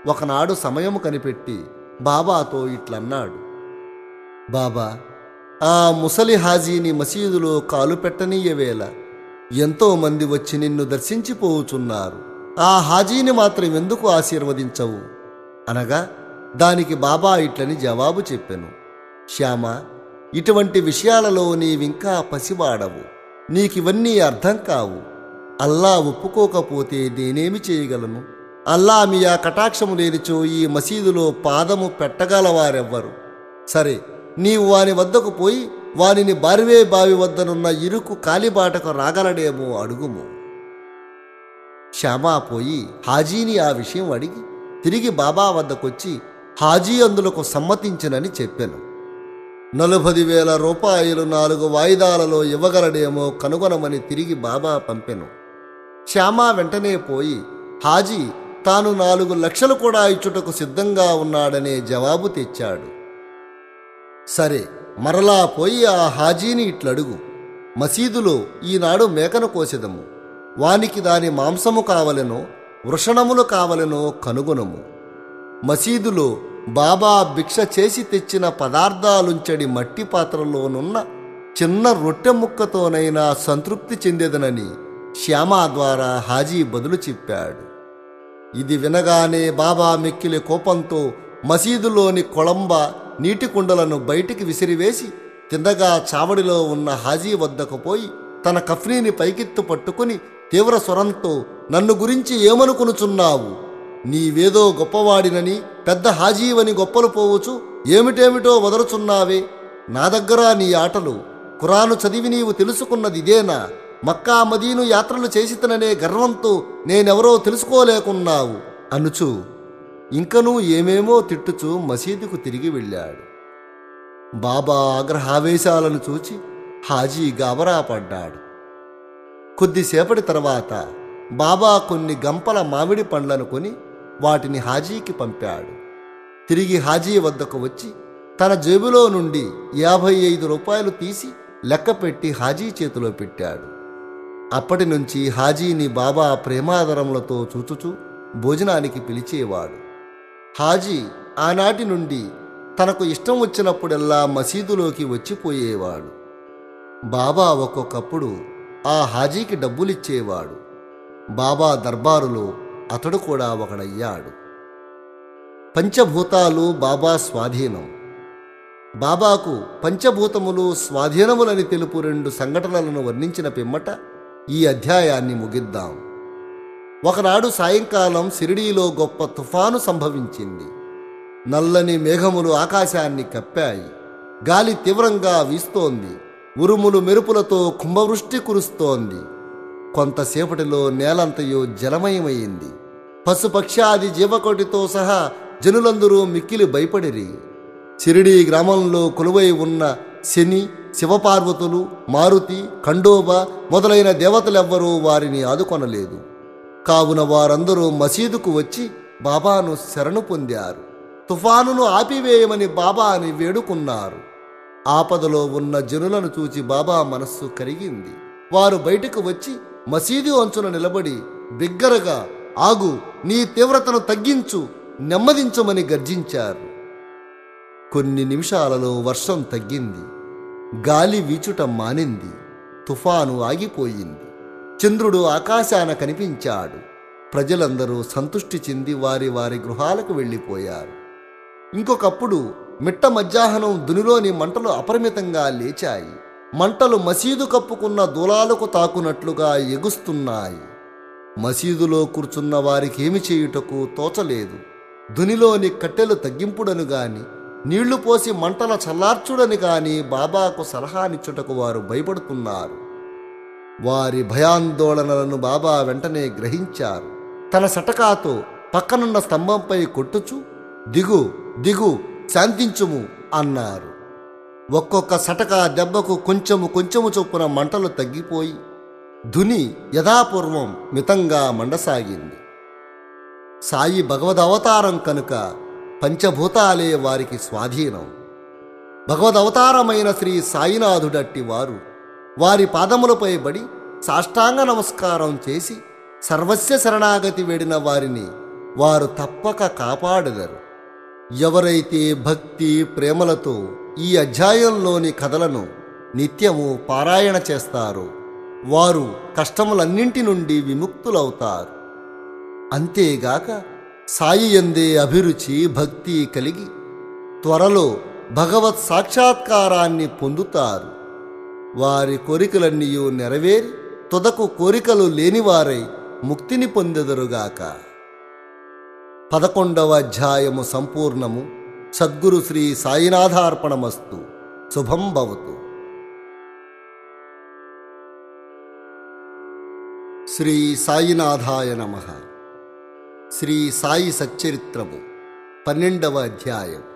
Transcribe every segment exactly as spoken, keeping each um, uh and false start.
ఒకనాడు సమయం కనిపెట్టి బాబాతో ఇట్లన్నాడు. బాబా, ఆ ముసలి హాజీని మసీదులో కాలు పెట్టనీయవేళ ఎంతోమంది వచ్చి నిన్ను దర్శించిపోవుచున్నారు. ఆ హాజీని మాత్రం ఎందుకు ఆశీర్వదించవు అనగా దానికి బాబా ఇట్లని జవాబు చెప్పెను. శ్యామ, ఇటువంటి విషయాలలో నీవింకా పసివాడవు. నీకివన్నీ అర్థం కావు. అల్లా ఒప్పుకోకపోతే నేనేమి చేయగలను? అల్లా మీ ఆ కటాక్షము లేనిచో ఈ మసీదులో పాదము పెట్టగలవారెవ్వరు. సరే, నీవు వాని వద్దకు పోయి వానిని బారివే బావి వద్దనున్న ఇరుకు కాలిబాటకు రాగలడేమో అడుగుము. శ్యామా పోయి హాజీని ఆ విషయం అడిగి తిరిగి బాబా వద్దకొచ్చి హాజీ అందులకు సమ్మతించినని చెప్పెను. నలభై వేల రూపాయలు నాలుగు వాయిదాలలో ఇవ్వగలడేమో కనుగొనమని తిరిగి బాబా పంపెను. శ్యామా వెంటనే పోయి హాజీ తాను నాలుగు లక్షలు కూడా ఇచ్చుటకు సిద్ధంగా ఉన్నాడనే జవాబు తెచ్చాడు. సరే, మరలా పోయి ఆ హాజీని ఇట్లడుగు, మసీదులో ఈనాడు మేకను కోసెదము. వానికి దాని మాంసము కావలెనో వృషణములు కావలెనో కనుగొనము. మసీదులో బాబా భిక్ష చేసి తెచ్చిన పదార్థాలుంచడి మట్టి పాత్రలోనున్న చిన్న రొట్టె ముక్కతోనైనా సంతృప్తి చెందేదనని శ్యామా ద్వారా హాజీ బదులు చెప్పాడు. ఇది వినగానే బాబా మిక్కిలి కోపంతో మసీదులోని కొళంబ నీటి కుండలను బయటికి విసిరివేసి తిన్నగా చావడిలో ఉన్న హాజీ వద్దకు పోయి తన కఫ్నీని పైకెత్తు పట్టుకుని తీవ్ర స్వరంతో, నన్ను గురించి ఏమనుకునుచున్నావు? నీవేదో గొప్పవాడినని పెద్ద హాజీవని గొప్పలు పోవచ్చు ఏమిటేమిటో వదలుచున్నావే. నా దగ్గర నీ ఆటలు. ఖురాను చదివి నీవు తెలుసుకున్నది ఇదేనా? మక్కా మదీను యాత్రలు చేసితననే గర్వంతో నేనెవరో తెలుసుకోలేకున్నావు అనుచు ఇంకనూ ఏమేమో తిట్టుచూ మసీదుకు తిరిగి వెళ్ళాడు. బాబా ఆగ్రహావేశాలను చూచి హాజీ గాబరా పడ్డాడు. కొద్దిసేపటి తర్వాత బాబా కొన్ని గంపల మామిడి పండ్లను కొని వాటిని హాజీకి పంపాడు. తిరిగి హాజీ వద్దకు వచ్చి తన జేబులో నుండి యాభై ఐదు రూపాయలు తీసి లెక్కపెట్టి హాజీ చేతిలో పెట్టాడు. అప్పటి నుంచి హాజీని బాబా ప్రేమాదరములతో చూచుచూ భోజనానికి పిలిచేవాడు. హాజీ ఆనాటి నుండి తనకు ఇష్టం వచ్చినప్పుడెల్లా మసీదులోకి వచ్చిపోయేవాడు. బాబా ఒక్కొక్కప్పుడు ఆ హాజీకి డబ్బులిచ్చేవాడు. బాబా దర్బారులో అతడు కూడా ఒకడయ్యాడు. పంచభూతాలు బాబా స్వాధీనం. బాబాకు పంచభూతములు స్వాధీనములని తెలుపు రెండు సంఘటనలను వర్ణించిన పిమ్మట ఈ అధ్యాయాన్ని ముగిద్దాం. ఒకనాడు సాయంకాలం షిరిడీలో గొప్ప తుఫాను సంభవించింది. నల్లని మేఘములు ఆకాశాన్ని కప్పాయి. గాలి తీవ్రంగా వీస్తోంది. ఉరుములు మెరుపులతో కుంభవృష్టి కురుస్తోంది. కొంతసేపటిలో నేలంతయో జలమయమైంది. పశుపక్షాది జీవకోటితో సహా జనులందరూ మిక్కిలి భయపడిరి. షిరిడీ గ్రామంలో కొలువై ఉన్న శని, శివపార్వతులు, మారుతి, ఖండోబ మొదలైన దేవతలెవ్వరూ వారిని ఆదుకొనలేదు. కావున వారందరూ మసీదుకు వచ్చి బాబాను శరణు పొందారు. తుఫానును ఆపివేయమని బాబాని వేడుకున్నారు. ఆపదలో ఉన్న జనులను చూచి బాబా మనస్సు కరిగింది. వారు బయటకు వచ్చి మసీదు అంచున నిలబడి బిగ్గరగా, ఆగు, నీ తీవ్రతను తగ్గించు, నెమ్మదించమని గర్జించారు. కొన్ని నిమిషాలలో వర్షం తగ్గింది. గాలి వీచుట మానింది. తుఫాను ఆగిపోయింది. చంద్రుడు ఆకాశాన కనిపించాడు. ప్రజలందరూ సంతృష్టి చెంది వారి వారి గృహాలకు వెళ్ళిపోయారు. ఇంకొకప్పుడు మిట్ట మధ్యాహ్నం దునిలోని మంటలు అపరిమితంగా లేచాయి. మంటలు మసీదు కప్పుకున్న దూలాలకు తాకునట్లుగా ఎగుస్తున్నాయి. మసీదులో కూర్చున్న వారికేమి చేయుటకు తోచలేదు. దునిలోని కట్టెలు తగ్గింపుడను గాని నీళ్లు పోసి మంటల చల్లార్చుడని గాని బాబాకు సలహానిచ్చుటకు వారు భయపడుతున్నారు. వారి భయాందోళనలను బాబా వెంటనే గ్రహించారు. తన సటకాతో పక్కనున్న స్తంభంపై కొట్టుచు, దిగు దిగు, శాంతించుము అన్నారు. ఒక్కొక్క సటకా దెబ్బకు కొంచెము కొంచెము చొప్పున మంటలు తగ్గిపోయి ధుని యథాపూర్వం మితంగా మండసాగింది. సాయి భగవదవతారం కనుక పంచభూతాలే వారికి స్వాధీనం. భగవదవతారమైన శ్రీ సాయినాథుడట్టి వారు వారి పాదములపై బడి సాష్టాంగ నమస్కారం చేసి సర్వస్య శరణాగతి వేడిన వారిని వారు తప్పక కాపాడెదరు. ఎవరైతే భక్తి ప్రేమలతో ఈ అధ్యాయంలోని కథలను నిత్యము పారాయణ చేస్తారో వారు కష్టములన్నింటి నుండి విముక్తులవుతారు. అంతేగాక సాయి యందే అభిరుచి భక్తి కలిగి త్వరలో భగవత్ సాక్షాత్కారాన్ని పొందుతారు. వారి కోరికలన్నీ నెరవేరి తుదకు కోరికలు లేనివారై ముక్తిని పొందెదరుగాక. పదకొండవ అధ్యాయము సంపూర్ణము. సద్గురు శ్రీ సాయినాథార్పణమస్తు. శుభం భవతు. శ్రీ సాయినాథాయ నమః. శ్రీ సాయి సచ్చరిత్రము పన్నెండవ అధ్యాయం.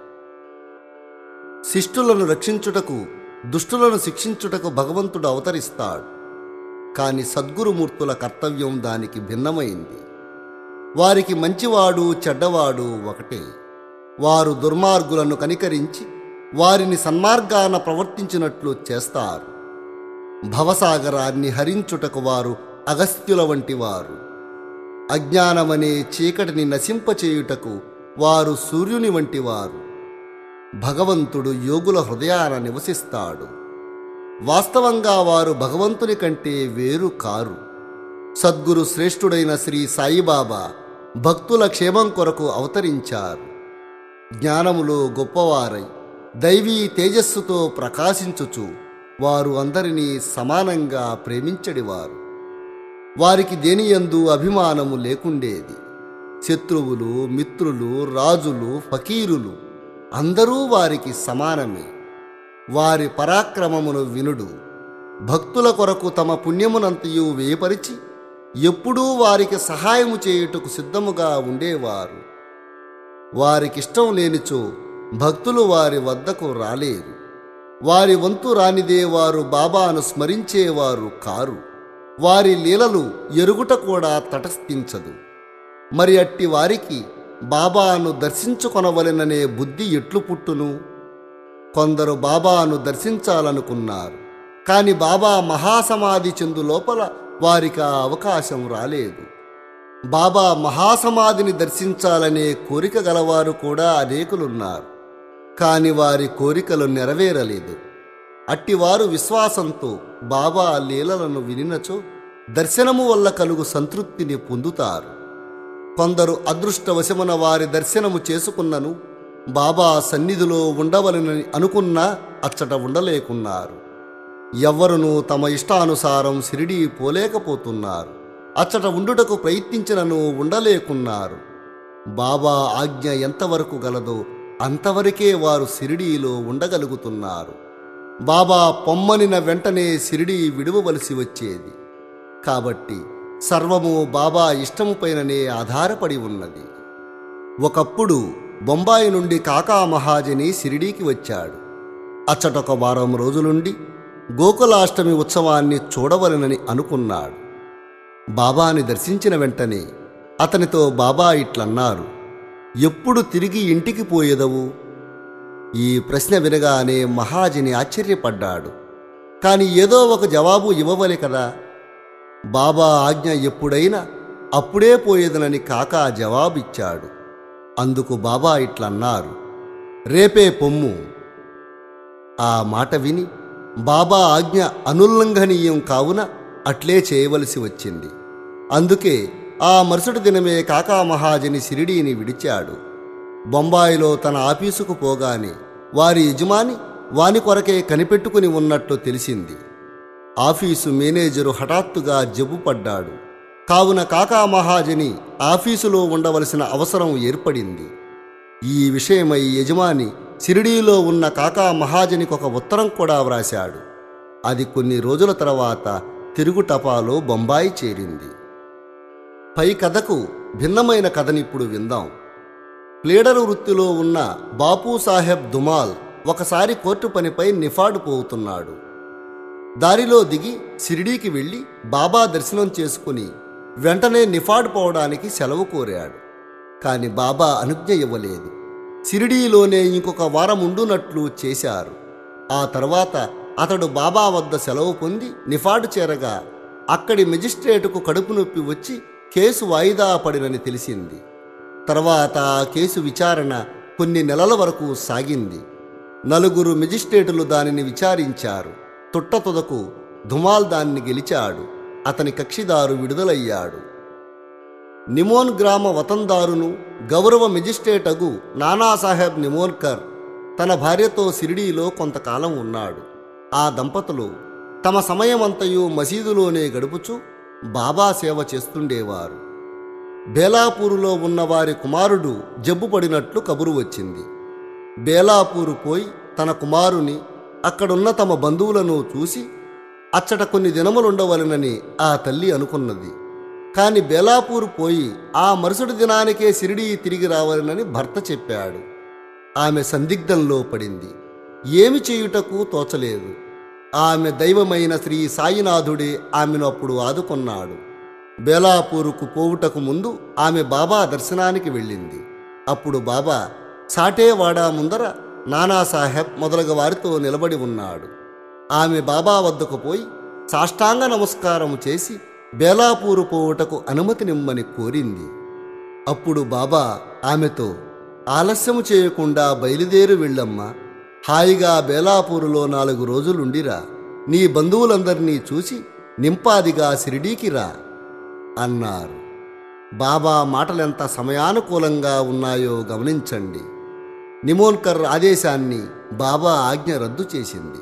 శిష్టులను రక్షించుటకు దుష్టులను శిక్షించుటకు భగవంతుడు అవతరిస్తాడు. కాని సద్గురుమూర్తుల కర్తవ్యం దానికి భిన్నమైంది. వారికి మంచివాడు చెడ్డవాడు ఒకటే. వారు దుర్మార్గులను కనికరించి వారిని సన్మార్గాన ప్రవర్తించినట్లు చేస్తారు. భవసాగరాన్ని హరించుటకు వారు అగస్త్యుల వంటి వారు. అజ్ఞానమనే చీకటిని నశింపచేయుటకు వారు సూర్యుని వంటి వారు. భగవంతుడు యోగుల హృదయాన నివసిస్తాడు. వాస్తవంగా వారు భగవంతుని కంటే వేరు కారు. సద్గురు శ్రేష్ఠుడైన శ్రీ సాయిబాబా భక్తుల క్షేమం కొరకు అవతరించారు. జ్ఞానములో గొప్పవారై దైవీ తేజస్సుతో ప్రకాశించుచు వారు అందరినీ సమానంగా ప్రేమించడివారు. వారికి దేనియందు అభిమానము లేకుండేది. శత్రువులు, మిత్రులు, రాజులు, ఫకీరులు అందరూ వారికి సమానమే. వారి పరాక్రమమును వినుడు. భక్తుల కొరకు తమ పుణ్యమునంతయు వేపరిచి ఎప్పుడూ వారికి సహాయము చేయుటకు సిద్ధముగా ఉండేవారు. వారికిష్టం లేనిచో భక్తులు వారి వద్దకు రాలేరు. వారి వంతు రానిదే వారు బాబాను స్మరించేవారు కారు. వారి లీలలు ఎరుగుట కూడా తటస్థించదు. మరి అట్టి వారికి బాబాను దర్శించుకొనవలెననే బుద్ధి ఎట్లు పుట్టును? కొందరు బాబాను దర్శించాలనుకున్నారు. కాని బాబా మహాసమాధి చెందు లోపల వారికి ఆ అవకాశం రాలేదు. బాబా మహాసమాధిని దర్శించాలనే కోరిక గలవారు కూడా అనేకులున్నారు. కాని వారి కోరికలు నెరవేరలేదు. అట్టివారు విశ్వాసంతో బాబా లీలలను వినినచో దర్శనము వల్ల కలుగు సంతృప్తిని పొందుతారు. కొందరు అదృష్టవశమున వారి దర్శనము చేసుకున్నను బాబా సన్నిధిలో ఉండవలనని అనుకున్నా అచ్చట ఉండలేకున్నారు. ఎవ్వరునూ తమ ఇష్టానుసారం షిరిడీ పోలేకపోతున్నారు. అచ్చట ఉండుటకు ప్రయత్నించినను ఉండలేకున్నారు. బాబా ఆజ్ఞ ఎంతవరకు గలదో అంతవరకే వారు షిరిడీలో ఉండగలుగుతున్నారు. బాబా పొమ్మనిన వెంటనే షిరిడీ విడువవలసి వచ్చేది. కాబట్టి సర్వము బాబా ఇష్టముపైననే ఆధారపడి ఉన్నది. ఒకప్పుడు బొంబాయి నుండి కాకా మహాజని షిరిడీకి వచ్చాడు. అచ్చటొక వారం రోజులుండి గోకులాష్టమి ఉత్సవాన్ని చూడవలనని అనుకున్నాడు. బాబాని దర్శించిన వెంటనే అతనితో బాబా ఇట్లన్నారు, ఎప్పుడు తిరిగి ఇంటికి పోయేదవు? ఈ ప్రశ్న వినగానే మహాజని ఆశ్చర్యపడ్డాడు. కాని ఏదో ఒక జవాబు ఇవ్వవలే కదా. బాబా ఆజ్ఞ ఎప్పుడైనా అప్పుడే పోయేదనని కాకా జవాబిచ్చాడు. అందుకు బాబా ఇట్లన్నారు, రేపే పొమ్ము. ఆ మాట విని బాబా ఆజ్ఞ అనుల్లంఘనీయం కావున అట్లే చేయవలసి వచ్చింది. అందుకే ఆ మరుసటి దినమే కాకా మహాజని షిరిడీని విడిచాడు. బొంబాయిలో తన ఆఫీసుకు పోగానే వారి యజమాని వాని కొరకే కనిపెట్టుకుని ఉన్నట్లు తెలిసింది. ఆఫీసు మేనేజరు హఠాత్తుగా జబ్బుపడ్డాడు. కావున కాకా మహాజని ఆఫీసులో ఉండవలసిన అవసరం ఏర్పడింది. ఈ విషయమై యజమాని షిరిడీలో ఉన్న కాకా మహాజనికి ఒక ఉత్తరం కూడా వ్రాశాడు. అది కొన్ని రోజుల తర్వాత తిరుగు టపాలో బొంబాయి చేరింది. పై కథకు భిన్నమైన కథనిప్పుడు విందాం. ప్లీడరు వృత్తిలో ఉన్న బాపూసాహెబ్ దుమాల్ ఒకసారి కోర్టు పనిపై నిఫాడు పోతున్నాడు. దారిలో దిగి షిరిడీకి వెళ్ళి బాబా దర్శనం చేసుకుని వెంటనే నిఫాడ్ పోవడానికి సెలవు కోరాడు. కాని బాబా అనుజ్ఞ ఇవ్వలేదు. షిరిడీలోనే ఇంకొక వారం ఉండునట్లు చేశారు. ఆ తర్వాత అతడు బాబా వద్ద సెలవు పొంది నిఫాడ్ చేరగా అక్కడి మెజిస్ట్రేటుకు కడుపు నొప్పి వచ్చి కేసు వాయిదా పడినని తెలిసింది. తర్వాత ఆ కేసు విచారణ కొన్ని నెలల వరకు సాగింది. నలుగురు మెజిస్ట్రేటులు దానిని విచారించారు. తుట్టతుదకు ధుమాల్ దాన్ని గెలిచాడు. అతని కక్షిదారు విడుదలయ్యాడు. నిమోన్ గ్రామ వతందారును గౌరవ మెజిస్ట్రేటగు నానాసాహెబ్ నిమోన్కర్ తన భార్యతో షిరిడీలో కొంతకాలం ఉన్నాడు. ఆ దంపతులు తమ సమయమంతయు మసీదులోనే గడుపుచూ బాబా సేవ చేస్తుండేవారు. బేలాపూరులో ఉన్న వారి కుమారుడు జబ్బుపడినట్లు కబురు వచ్చింది. బేలాపూరు పోయి తన కుమారుని, అక్కడున్న తమ బంధువులను చూసి అచ్చట కొన్ని దినములుండవలెనని ఆ తల్లి అనుకున్నది. కాని బేలాపూరు పోయి ఆ మరుసటి దినానికే షిరిడీ తిరిగి రావాలనని భర్త చెప్పాడు. ఆమె సందిగ్ధంలో పడింది. ఏమి చేయుటకు తోచలేదు. ఆమె దైవమైన శ్రీ సాయినాథుడే ఆమెను అప్పుడు ఆదుకొన్నాడు. బేలాపూరుకు పోవుటకు ముందు ఆమె బాబా దర్శనానికి వెళ్ళింది. అప్పుడు బాబా సాటేవాడా ముందర నానాసాహెబ్ మొదలగు వారితో నిలబడి ఉన్నాడు. ఆమె బాబా వద్దకు పోయి సాష్టాంగ నమస్కారం చేసి బేలాపూరు పోవుటకు అనుమతినిమ్మని కోరింది. అప్పుడు బాబా ఆమెతో, ఆలస్యము చేయకుండా బయలుదేరి వెళ్ళమ్మా, హాయిగా బేలాపూరులో నాలుగు రోజులుండిరా, నీ బంధువులందరినీ చూసి నింపాదిగా షిరిడీకి రా అన్నారు. బాబా మాటలెంత సమయానుకూలంగా ఉన్నాయో గమనించండి. నిమోన్కర్ ఆదేశాన్ని బాబా ఆజ్ఞ రద్దు చేసింది.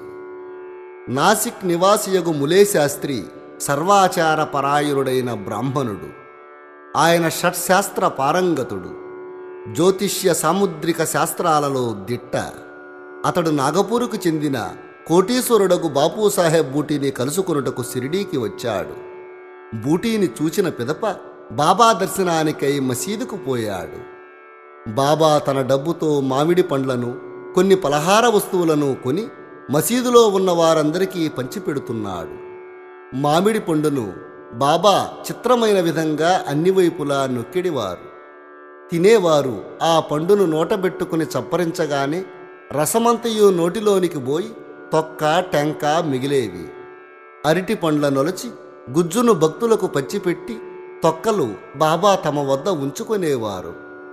నాసిక్ నివాసియగు ములే శాస్త్రి సర్వాచార పరాయణుడైన బ్రాహ్మణుడు. ఆయన షట్శాస్త్ర పారంగతుడు, జ్యోతిష్య సాముద్రిక శాస్త్రాలలో దిట్ట. అతడు నాగపూరుకు చెందిన కోటీశ్వరుడగు బాపూసాహెబ్ బూటీని కలుసుకొనుటకు షిరిడీకి వచ్చాడు. బూటీని చూచిన పిదప బాబా దర్శనానికై మసీదుకు పోయాడు. బాబా తన డబ్బుతో మామిడి పండ్లను, కొన్ని పలహార వస్తువులను కొని మసీదులో ఉన్న వారందరికీ పంచిపెడుతున్నాడు. మామిడి పండును బాబా చిత్రమైన విధంగా అన్ని వైపులా నొక్కిడివారు. తినేవారు ఆ పండును నోటబెట్టుకుని చప్పరించగానే రసమంతయు నోటిలోనికి పోయి తొక్క టెంక మిగిలేవి. అరటి పండ్ల నొలచి గుజ్జును భక్తులకు పచ్చిపెట్టి తొక్కలు బాబా తమ వద్ద ఉంచుకునేవారు.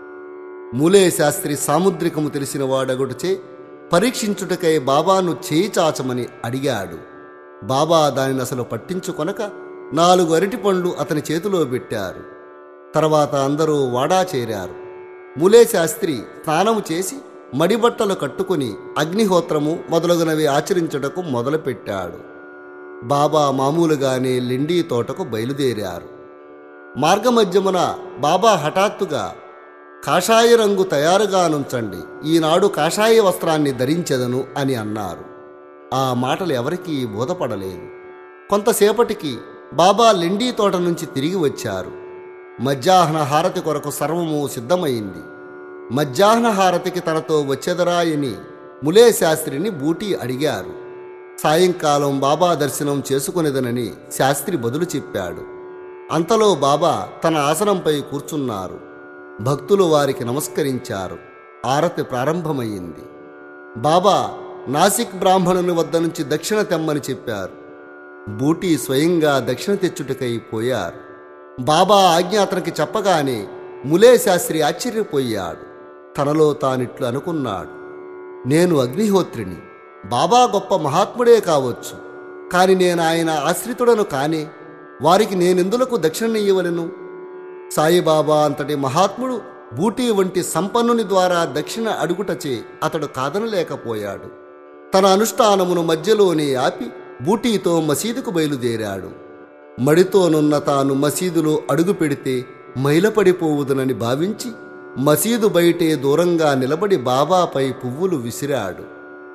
మూలే శాస్త్రి సాముద్రికము తెలిసిన వాడగుటచే పరీక్షించుటకై బాబాను చేయి చాచమని అడిగాడు. బాబా దానిని అసలు పట్టించుకొనక నాలుగు అరటి పండ్లు అతని చేతిలో పెట్టారు. తర్వాత అందరూ వాడా చేరారు. మూలే శాస్త్రి స్నానము చేసి మడిబట్టలు కట్టుకుని అగ్నిహోత్రము మొదలగునవి ఆచరించుటకు మొదలుపెట్టాడు. బాబా మామూలుగానే లిండీ తోటకు బయలుదేరారు. మార్గమధ్యమున బాబా హఠాత్తుగా, కాషాయ రంగు తయారుగా నుంచండి, ఈనాడు కాషాయ వస్త్రాన్ని ధరించెదను అని అన్నారు. ఆ మాటలు ఎవరికీ బోధపడలేదు. కొంతసేపటికి బాబా లిండీ తోట నుంచి తిరిగి వచ్చారు. మధ్యాహ్న హారతి కొరకు సర్వము సిద్ధమైంది. మధ్యాహ్న హారతికి తనతో వచ్చెదరాయని ములే శాస్త్రిని బూటీ అడిగారు. సాయంకాలం బాబా దర్శనం చేసుకునేదనని శాస్త్రి బదులు చెప్పాడు. అంతలో బాబా తన ఆసనంపై కూర్చున్నారు. భక్తులు వారికి నమస్కరించారు. ఆరతి ప్రారంభమైంది. బాబా నాసిక్ బ్రాహ్మణుని వద్ద నుంచి దక్షిణ తెమ్మని చెప్పారు. బూటీ స్వయంగా దక్షిణ తెచ్చుటకై పోయారు. బాబా ఆజ్ఞ అతనికి చెప్పగానే ములే శాస్త్రి ఆశ్చర్యపోయాడు. తనలో తానిట్లు అనుకున్నాడు, నేను అగ్నిహోత్రిని, బాబా గొప్ప మహాత్ముడే కావచ్చు, కాని నేను ఆయన ఆశ్రితుడను కానే, వారికి నేనెందులకు దక్షిణ ఇయ్యవలెను? సాయిబాబా అంతటి మహాత్ముడు బూటీ వంటి సంపన్నుని ద్వారా దక్షిణ అడుగుటచే అతడు కాదనలేకపోయాడు. తన అనుష్ఠానమును మధ్యలోనే ఆపి బూటీతో మసీదుకు బయలుదేరాడు. మడితోనున్న తాను మసీదులో అడుగు పెడితే మైలపడిపోవుదనని భావించి మసీదు బయటే దూరంగా నిలబడి బాబాపై పువ్వులు విసిరాడు.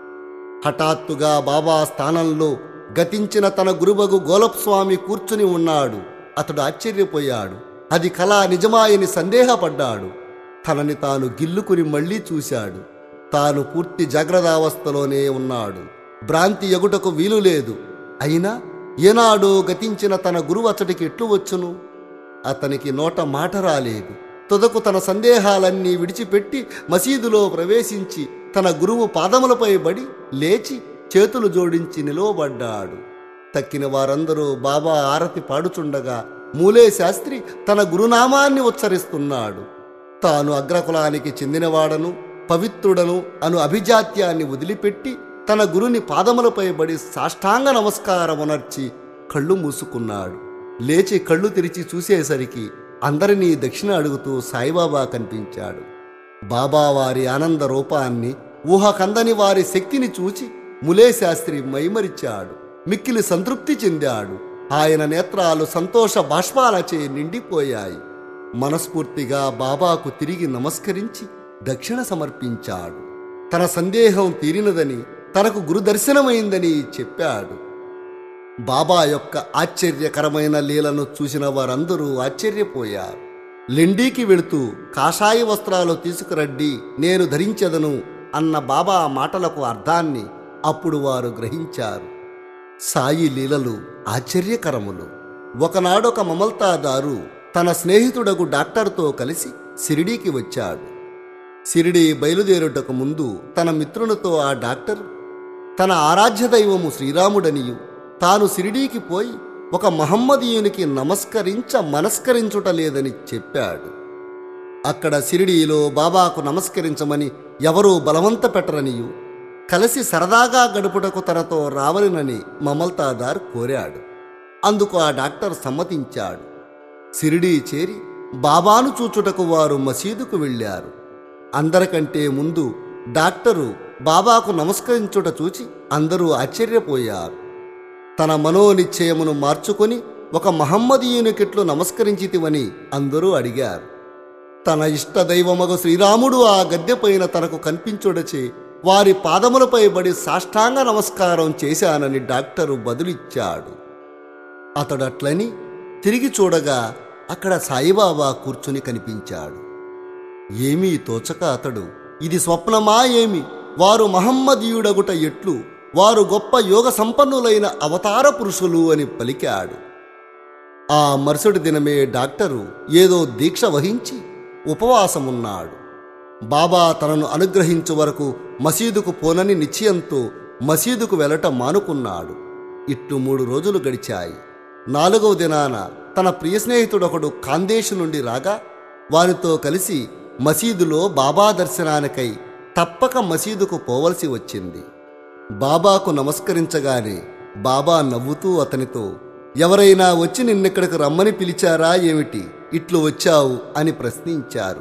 హఠాత్తుగా బాబా స్థానంలో గతించిన తన గురువగు గోలప్స్వామి కూర్చుని ఉన్నాడు. అతడు ఆశ్చర్యపోయాడు. అది కళా నిజమాయని సందేహపడ్డాడు. తనని తాను గిల్లుకుని మళ్లీ చూశాడు. తాను పూర్తి జాగ్రత్తావస్థలోనే ఉన్నాడు. భ్రాంతి ఎగుటకు వీలు లేదు. అయినా ఏనాడో గతించిన తన గురువు అతడికి ఎట్లు వచ్చును? అతనికి నోట మాట రాలేదు. తుదకు తన సందేహాలన్నీ విడిచిపెట్టి మసీదులో ప్రవేశించి తన గురువు పాదములపై బడి లేచి చేతులు జోడించి నిలువబడ్డాడు. తక్కిన వారందరూ బాబా ఆరతి పాడుచుండగా మూలే శాస్త్రి తన గురునామాన్ని ఉచ్చరిస్తున్నాడు. తాను అగ్రకులానికి చెందినవాడను పవిత్రుడను అను అభిజాత్యాన్ని వదిలిపెట్టి తన గురుని పాదములపై బడి సాష్టాంగ నమస్కారమునర్చి కళ్ళు మూసుకున్నాడు. లేచి కళ్ళు తెరిచి చూసేసరికి అందరినీ దక్షిణ అడుగుతూ సాయిబాబా కనిపించాడు. బాబా వారి ఆనంద రూపాన్ని, ఊహకందని వారి శక్తిని చూచి ములే శాస్త్రి మైమరిచాడు. మిక్కిలి సంతృప్తి చెందాడు. ఆయన నేత్రాలు సంతోష బాష్పాలచే నిండిపోయాయి. మనస్ఫూర్తిగా బాబాకు తిరిగి నమస్కరించి దక్షిణ సమర్పించాడు. తన సందేహం తీరినదని, తనకు గురుదర్శనమైందని చెప్పాడు. బాబా యొక్క ఆశ్చర్యకరమైన లీలను చూసిన వారందరూ ఆశ్చర్యపోయారు. లెండీకి వెళుతూ కాషాయ వస్త్రాలు తీసుకురండి, నేను ధరించెదను అన్న బాబా మాటలకు అర్థాన్ని అప్పుడు వారు గ్రహించారు. సాయి లీలలు ఆశ్చర్యకరములు. ఒకనాడొక మమల్తాదారు తన స్నేహితుడకు డాక్టర్తో కలిసి షిరిడీకి వచ్చాడు. షిరిడీ బయలుదేరుటకు ముందు తన మిత్రునితో ఆ డాక్టర్ తన ఆరాధ్య దైవము శ్రీరాముడనియు తాను షిరిడీకి పోయి ఒక మహమ్మదీయునికి నమస్కరించ మనస్కరించుట లేదని చెప్పాడు. అక్కడ షిరిడీలో బాబాకు నమస్కరించమని ఎవరూ బలవంత పెట్టరనియు కలిసి సరదాగా గడుపుటకు తనతో రావలనని మమల్తాదార్ కోరాడు. అందుకు ఆ డాక్టర్ సమ్మతించాడు. షిరిడీ చేరి బాబాను చూచుటకు వారు మసీదుకు వెళ్ళారు. అందరికంటే ముందు డాక్టరు బాబాకు నమస్కరించుట చూచి అందరూ ఆశ్చర్యపోయారు. తన మనోనిశ్చయమును మార్చుకొని ఒక మహమ్మదీయునికిట్లు నమస్కరించితివని అందరూ అడిగారు. తన ఇష్టదైవమగు శ్రీరాముడు ఆ గద్దెపైన తనకు కనిపించుడచే వారి పాదములపై బడి సాష్టాంగ నమస్కారం చేశానని డాక్టరు బదులిచ్చాడు. అతడట్లని తిరిగి చూడగా అక్కడ సాయిబాబా కూర్చుని కనిపించాడు. ఏమీ తోచక అతడు ఇది స్వప్నమా ఏమి, వారు మహమ్మదీయుడగుట ఎట్లు, వారు గొప్ప యోగ సంపన్నులైన అవతార పురుషులు అని పలికాడు. ఆ మరుసటి దినమే డాక్టరు ఏదో దీక్ష వహించి ఉపవాసమున్నాడు. బాబా తనను అనుగ్రహించు వరకు మసీదుకు పోనని నిశ్చయంతో మసీదుకు వెళ్ళటం మానుకున్నాడు. ఇట్లు మూడు రోజులు గడిచాయి. నాలుగవ దినాన తన ప్రియ స్నేహితుడొకడు ఖాందేశ్ నుండి రాగా వారితో కలిసి మసీదులో బాబా దర్శనానికై తప్పక మసీదుకు పోవలసి వచ్చింది. బాబాకు నమస్కరించగానే బాబా నవ్వుతూ అతనితో, ఎవరైనా వచ్చి నిన్నెక్కడికి రమ్మని పిలిచారా ఏమిటి, ఇట్లు వచ్చావు అని ప్రశ్నించారు.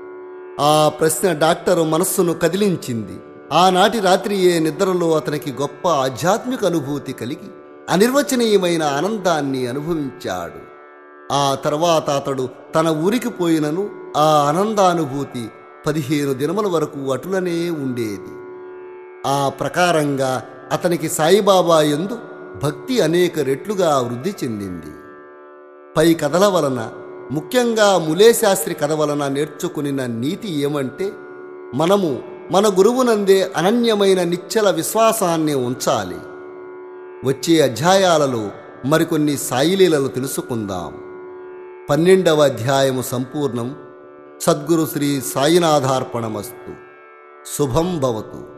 ఆ ప్రశ్న డాక్టరు మనస్సును కదిలించింది. ఆనాటి రాత్రియే నిద్రలో అతనికి గొప్ప ఆధ్యాత్మిక అనుభూతి కలిగి అనిర్వచనీయమైన ఆనందాన్ని అనుభవించాడు. ఆ తర్వాత అతడు తన ఊరికి పోయినను ఆ ఆనందానుభూతి పదిహేను దినముల వరకు అటులనే ఉండేది. ఆ ప్రకారంగా అతనికి సాయిబాబా యందు భక్తి అనేక రెట్లుగా వృద్ధి చెందింది. పై కథల వలన, ముఖ్యంగా ములే శాస్త్రి కథ వలన నేర్చుకునిన నీతి ఏమంటే, మనము మన గురువునందే అనన్యమైన నిశ్చల విశ్వాసాన్ని ఉంచాలి. వచ్చే అధ్యాయాలలో మరికొన్ని సాయిలీలలు తెలుసుకుందాం. పన్నెండవ అధ్యాయము సంపూర్ణం. సద్గురు శ్రీ సాయినాథార్పణమస్తు. శుభం భవతు.